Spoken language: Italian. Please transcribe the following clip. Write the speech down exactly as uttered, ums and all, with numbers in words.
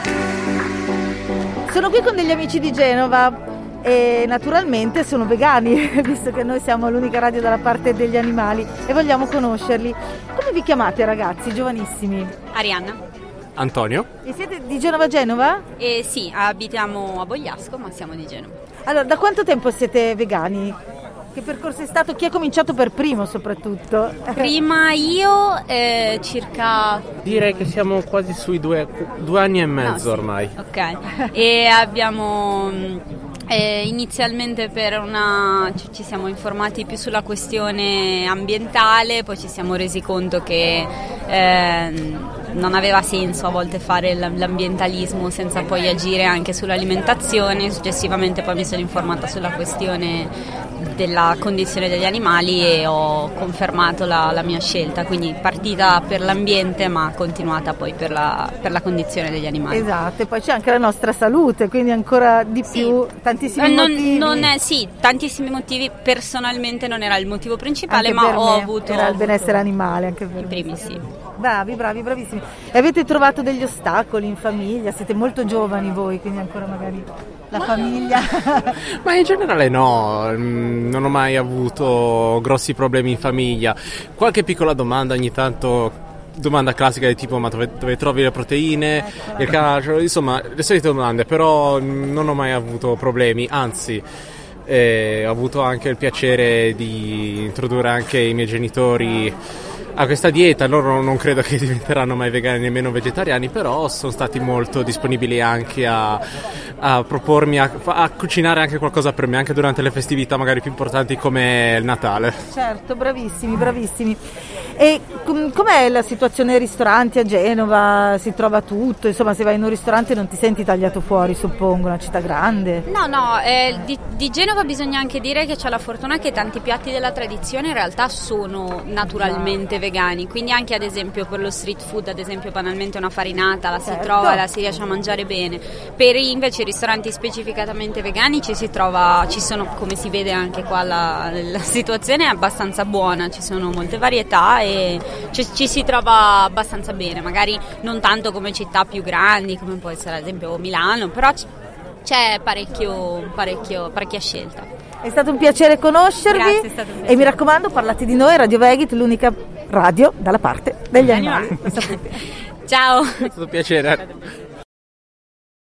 Sono qui con degli amici di Genova e naturalmente sono vegani, visto che noi siamo l'unica radio dalla parte degli animali e vogliamo conoscerli. Come vi chiamate, ragazzi, giovanissimi? Arianna. Antonio. E siete di Genova Genova? Eh sì, abitiamo a Bogliasco, ma siamo di Genova. Allora, da quanto tempo siete vegani? Che percorso è stato? Chi ha cominciato per primo soprattutto? Prima io, eh, circa... Direi che siamo quasi sui due, due anni e mezzo no, sì. ormai. Ok, e abbiamo... Eh, inizialmente per una ci, ci siamo informati più sulla questione ambientale, poi ci siamo resi conto che eh, non aveva senso a volte fare l'ambientalismo senza poi agire anche sull'alimentazione. Successivamente poi mi sono informata sulla questione della condizione degli animali e ho confermato la, la mia scelta, quindi partita per l'ambiente ma continuata poi per la, per la condizione degli animali. Esatto, e poi c'è anche la nostra salute, quindi ancora di più, sì. tantissimi non, motivi. Non è, sì, tantissimi motivi, personalmente non era il motivo principale, anche ma ho me avuto... Era il benessere animale, anche per in primis sì. Bravi, bravi, bravissimi. E avete trovato degli ostacoli in famiglia? Siete molto giovani voi, quindi ancora magari la ma... famiglia... Ma in generale no, non ho mai avuto grossi problemi in famiglia. Qualche piccola domanda ogni tanto... Domanda classica del tipo ma dove, dove trovi le proteine, ecco. Il calcio, insomma le solite domande, però non ho mai avuto problemi, anzi eh, ho avuto anche il piacere di introdurre anche i miei genitori a questa dieta. Loro non credo che diventeranno mai vegani nemmeno vegetariani, però sono stati molto disponibili anche a, a propormi a, a cucinare anche qualcosa per me anche durante le festività magari più importanti come il Natale. Certo, bravissimi, bravissimi. E com- com'è la situazione ai ristoranti a Genova? Si trova tutto? Insomma, se vai in un ristorante non ti senti tagliato fuori, suppongo, una città grande? No, no, eh, di, di Genova bisogna anche dire che c'è la fortuna che tanti piatti della tradizione in realtà sono naturalmente vegani, quindi anche ad esempio per lo street food, ad esempio banalmente una farinata la certo. si trova, la si riesce a mangiare bene. Per invece i ristoranti specificatamente vegani ci si trova, ci sono, come si vede anche qua la, la situazione è abbastanza buona, ci sono molte varietà e ci, ci si trova abbastanza bene, magari non tanto come città più grandi come può essere ad esempio Milano, però c'è parecchio, parecchio, parecchia scelta. È stato un piacere conoscervi. Grazie, è stato un piacere. E mi raccomando, parlate di noi, Radio Vegit, l'unica radio dalla parte degli animali. Ciao. È stato un piacere.